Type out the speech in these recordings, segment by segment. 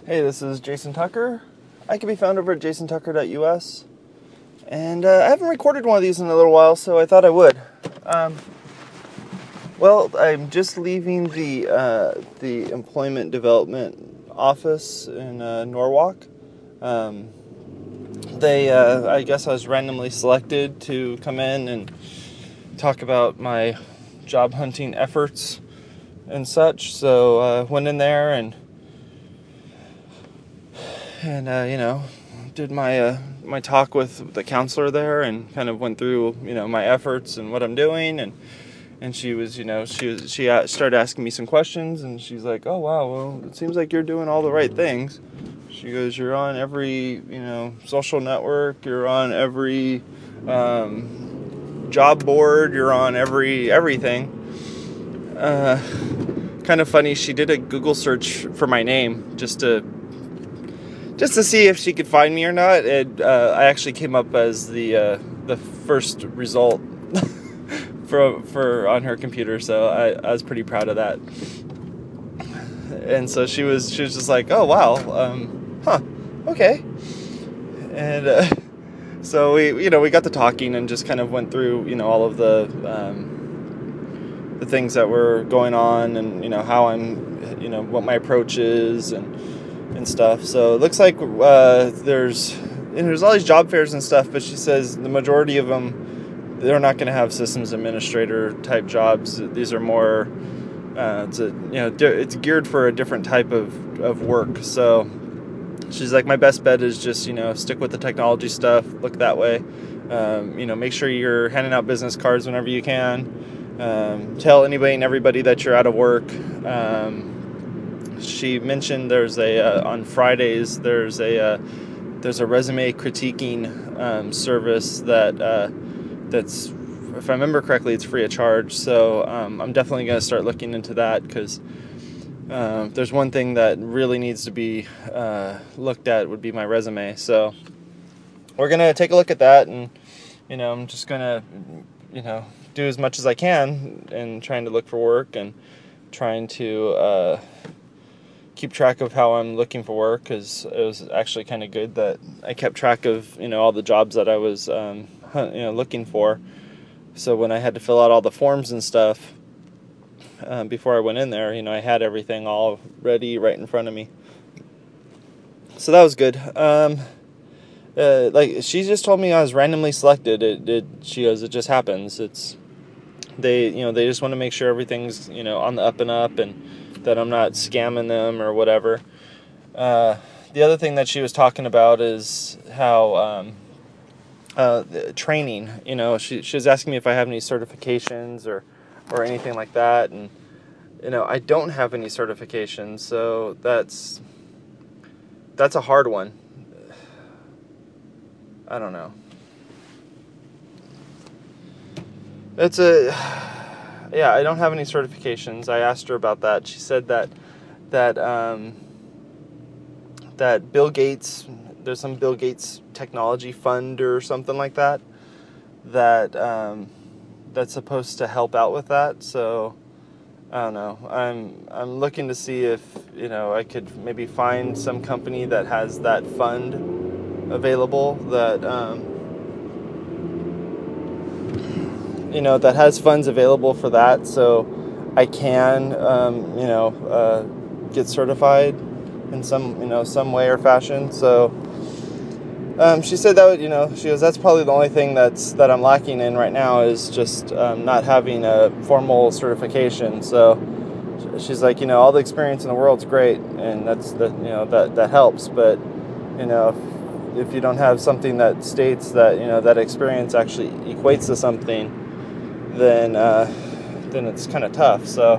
Hey, this is Jason Tucker. I can be found over at jasontucker.us. And I haven't recorded one of these in a little while, so I thought I would. Well, I'm just leaving the employment development office in Norwalk. I guess I was randomly selected to come in and talk about my job hunting efforts and such. So I went in there and did my talk with the counselor there, and kind of went through my efforts and what I'm doing, and she started asking me some questions, and she's like, "Oh wow, well it seems like you're doing all the right things." She goes, "You're on every social network, you're on every job board, you're on everything." Kind of funny. She did a Google search for my name just to see if she could find me or not. I actually came up as the first result for on her computer, so I was pretty proud of that. And so she was just like, "Oh wow, okay." And so we got to talking and just kind of went through all of the things that were going on, and how I'm what my approach is and stuff. So it looks like there's all these job fairs and stuff, but she says the majority of them, they're not going to have systems administrator type jobs. These are more it's geared for a different type of work. So she's like, my best bet is just stick with the technology stuff, look that way. Make sure you're handing out business cards whenever you can. Tell anybody and everybody that you're out of work. She mentioned there's on Fridays there's a resume critiquing service that's, if I remember correctly, it's free of charge. So I'm definitely going to start looking into that, because there's one thing that really needs to be looked at, would be my resume. So we're going to take a look at that, and I'm just going to do as much as I can in trying to look for work, and trying to keep track of how I'm looking for work, because it was actually kind of good that I kept track of all the jobs that I was looking for. So when I had to fill out all the forms and stuff before I went in there, I had everything all ready right in front of me. So that was good. Like she just told me I was randomly selected. She goes, it just happens. They just want to make sure everything's on the up and up, and that I'm not scamming them or whatever. The other thing that she was talking about is how training. She was asking me if I have any certifications or anything like that, and I don't have any certifications, so that's a hard one. I don't know. I don't have any certifications. I asked her about that. She said that Bill Gates, there's some Bill Gates technology fund or something like that that's supposed to help out with that. So I don't know. I'm looking to see if I could maybe find some company that has that fund available, that that has funds available for that, so I can get certified in some way or fashion. So she said that she goes, that's probably the only thing that I'm lacking in right now, is just not having a formal certification. So she's like, all the experience in the world's great, and that helps, but if you don't have something that states that that experience actually equates to something, then it's kind of tough. So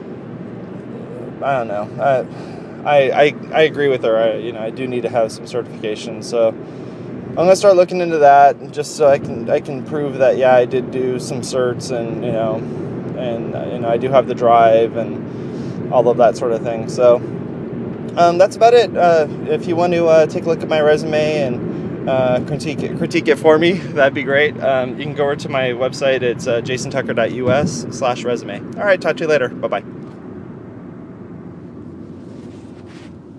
I don't know. I agree with her. I do need to have some certification. So I'm gonna start looking into that, just so I can prove that I did do some certs, and I do have the drive and all of that sort of thing. So that's about it. If you want to take a look at my resume and critique it for me, that'd be great. You can go over to my website. It's jasontucker.us/resume. All right, talk to you later. Bye-bye.